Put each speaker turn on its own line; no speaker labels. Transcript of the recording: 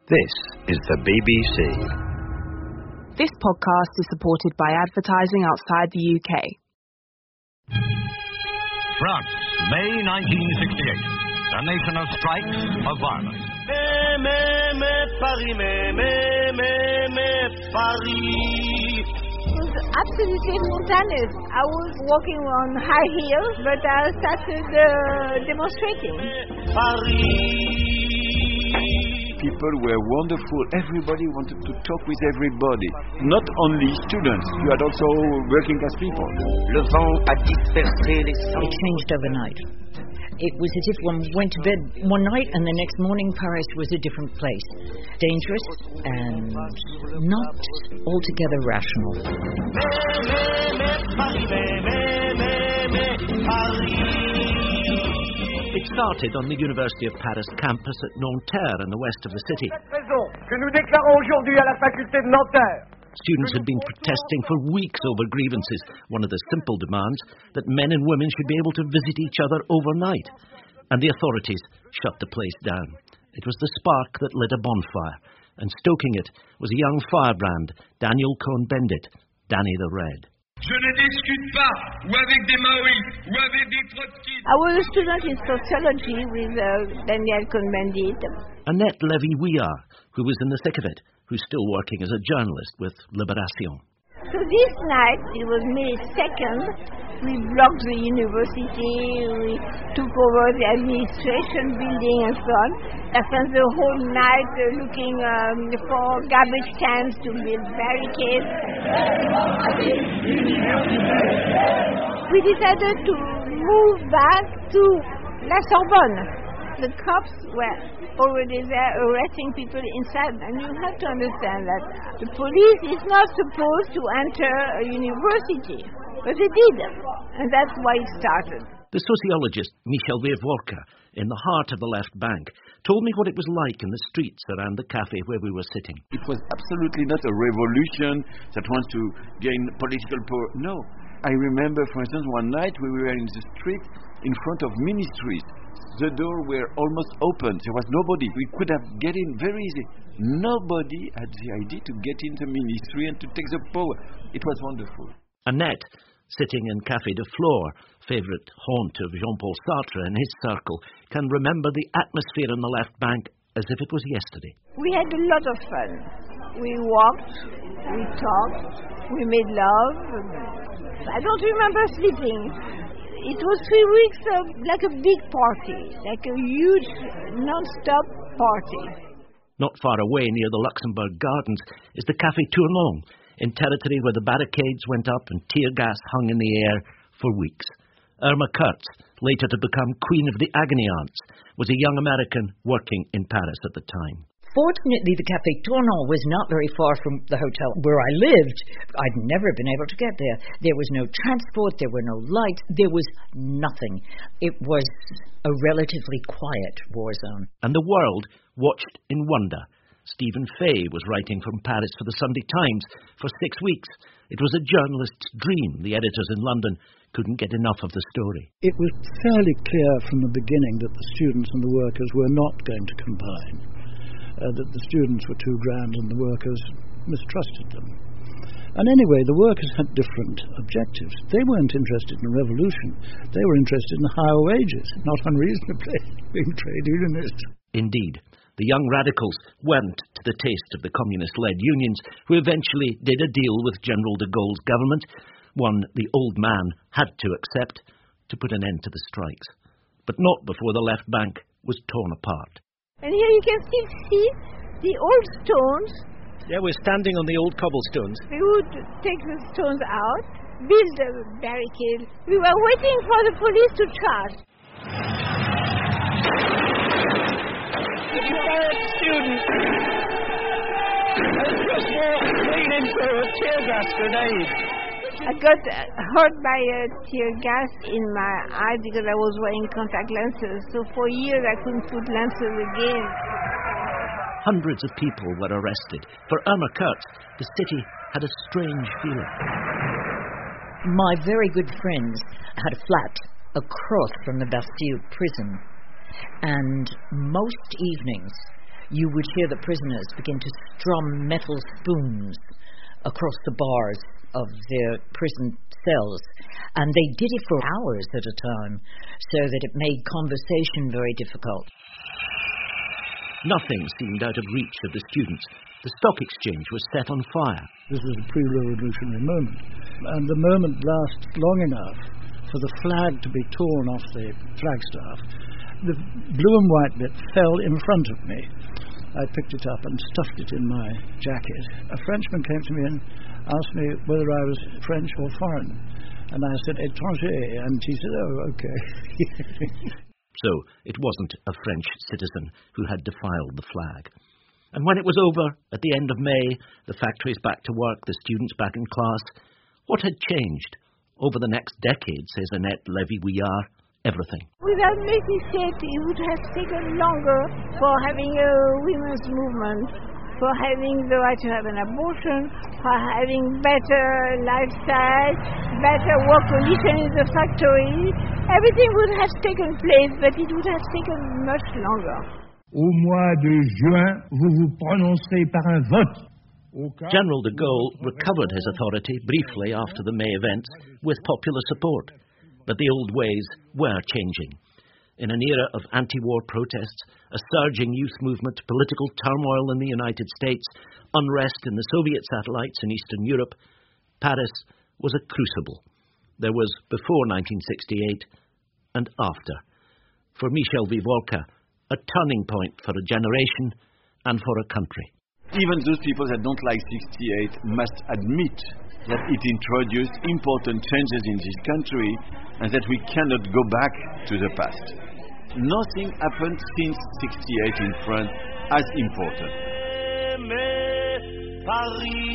This is the BBC.
This podcast is supported by advertising outside the UK.
France, May 1968. A nation of strikes, of violence.
Paris. It was absolutely spontaneous. I was walking on high heels, but I started demonstrating.
Paris. People were wonderful. Everybody wanted to talk with everybody. Not only students, you had also working class people.
Le vent a dispersé les sangs.
It changed overnight. It was as if one went to bed one night and the next morning Paris was a different place. Dangerous and not altogether rational.
It started on the University of Paris campus at Nanterre in the west of the city. Students had been protesting for weeks over grievances. One of the simple demands that men and women should be able to visit each other overnight. And the authorities shut the place down. It was the spark that lit a bonfire, and stoking it was a young firebrand, Daniel Cohn-Bendit, Danny the Red.
I was a student in sociology with Daniel Cohn-Bendit.
Annette Lévy-Ouillard, who was in the thick of it, who's still working as a journalist with Libération.
So this night, it was May 2nd, we blocked the university, we took over the administration building and so on. I spent the whole night looking for garbage cans to build barricades. We decided to move back to La Sorbonne. The cops were already there arresting people inside, and you have to understand that the police is not supposed to enter a university, but they did, and that's why it started.
The sociologist Michel Weerwolke, in the heart of the left bank, told me what it was like in the streets around the cafe where we were sitting.
It was absolutely not a revolution that wants to gain political power. No. I remember, for instance, one night we were in the street in front of ministries. The doors were almost open. There was nobody. We could have get in very easy. Nobody had the idea to get in the ministry and to take the power. It was wonderful.
Annette, sitting in Café de Flore, favourite haunt of Jean-Paul Sartre and his circle, can remember the atmosphere in the left bank as if it was yesterday.
We had a lot of fun. We walked, we talked, we made love. I don't remember sleeping. It was 3 weeks like a big party, like a huge non-stop party.
Not far away near the Luxembourg Gardens is the Café Tournon, in territory where the barricades went up and tear gas hung in the air for weeks. Irma Kurtz, later to become Queen of the Agony Aunts, was a young American working in Paris at the time.
Fortunately, the Café Tournon was not very far from the hotel where I lived. I'd never been able to get there. There was no transport, there were no lights, there was nothing. It was a relatively quiet war zone.
And the world watched in wonder. Stephen Fay was writing from Paris for the Sunday Times for 6 weeks. It was a journalist's dream. The editors in London couldn't get enough of the story.
It was fairly clear from the beginning that the students and the workers were not going to combine. That the students were too grand and the workers mistrusted them. And anyway, the workers had different objectives. They weren't interested in a revolution. They were interested in higher wages, not unreasonably, being trade unionists.
Indeed. The young radicals weren't to the taste of the communist-led unions, who eventually did a deal with General de Gaulle's government, one the old man had to accept, to put an end to the strikes. But not before the left bank was torn apart.
And here you can still see the old stones.
Yeah, we're standing on the old cobblestones.
We would take the stones out, build a barricade. We were waiting for the police to charge.
Student has just walked clean into a tear gas grenade.
I got hurt by a tear gas in my eye because I was wearing contact lenses. So for years I couldn't put lenses again.
Hundreds of people were arrested. For Irma Kurtz, the city had a strange feeling.
My very good friends had a flat across from the Bastille prison. And most evenings you would hear the prisoners begin to strum metal spoons across the bars of their prison cells, and they did it for hours at a time, so that it made conversation very difficult.
Nothing seemed out of reach of the students. The stock exchange was set on fire.
This was a pre-revolutionary moment, and the moment lasted long enough for the flag to be torn off the flagstaff. The blue and white bit fell in front of me. I picked it up and stuffed it in my jacket. A Frenchman came to me and asked me whether I was French or foreign, and I said étranger, and he said, oh, okay.
So it wasn't a French citizen who had defiled the flag. And when it was over, at the end of May, the factories back to work, the students back in class, what had changed? Over the next decade, says Annette Levy-Ouillard, everything.
Without Mississippi, it would have taken longer for having a women's movement, for having the right to have an abortion, for having better lifestyle, better work conditions in the factory. Everything would have taken place, but it would have taken much longer.
Au mois de juin, vous vous prononcerez par un vote.
General de Gaulle recovered his authority briefly after the May events with popular support, but the old ways were changing. In an era of anti-war protests, a surging youth movement, political turmoil in the United States, unrest in the Soviet satellites in Eastern Europe, Paris was a crucible. There was before 1968 and after. For Michel Vivorca, a turning point for a generation and for a country.
Even those people that don't like 68 must admit that it introduced important changes in this country and that we cannot go back to the past. Nothing happened since 68 in France as important.